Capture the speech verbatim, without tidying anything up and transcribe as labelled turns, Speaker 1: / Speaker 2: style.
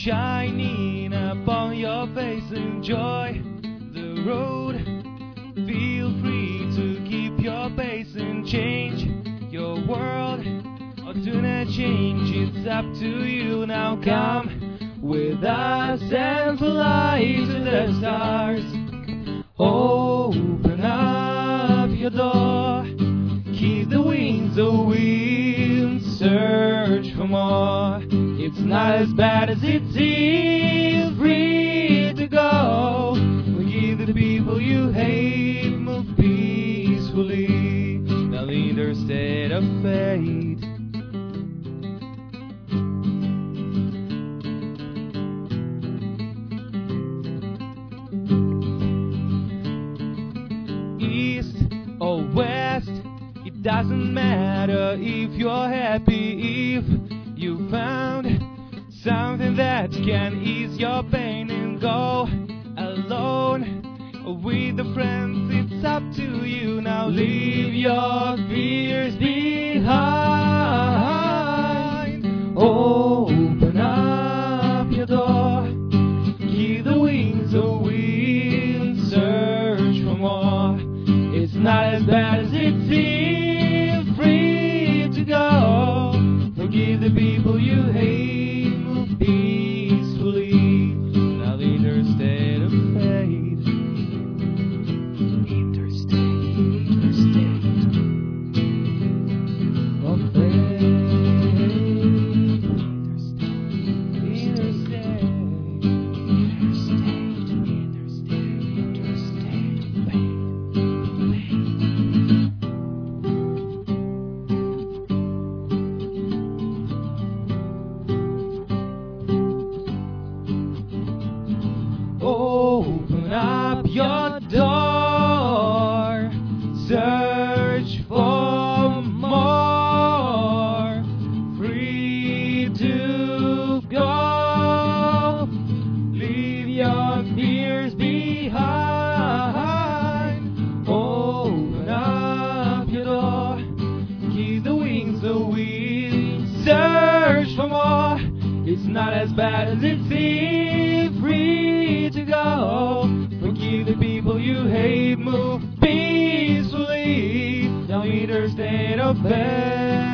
Speaker 1: shining upon your face. Enjoy the road. Feel free to keep your pace and change your world, or do not change. It's up to you. Now come with us and fly to the stars. Open up your door. Keep the wings of wind. Search for more. It's not as bad as it seems. Free to go. Forgive the people you hate. Move peacefully. Now lead their state of fate. East or west, it doesn't matter if you're happy. If you found something that can ease your pain, and go alone or with a friend, it's up to you. Now leave your fears behind. Open up your door. Keep the wings of wind. Search for more. It's not as bad as it seems. Free to go. Forgive the people you hate. Move peacefully. Now leave their state of fate. Interstate, interstate of fate. Interstate, interstate, interstate, interstate of fate. Open up your door. Search for more. Free to go. Leave your fears behind. Open up your door. Keep the wings of wind. Search for more. It's not as bad as it seems. Free to go. Forgive the people you hate. Move peacefully. Now lead their state of fate.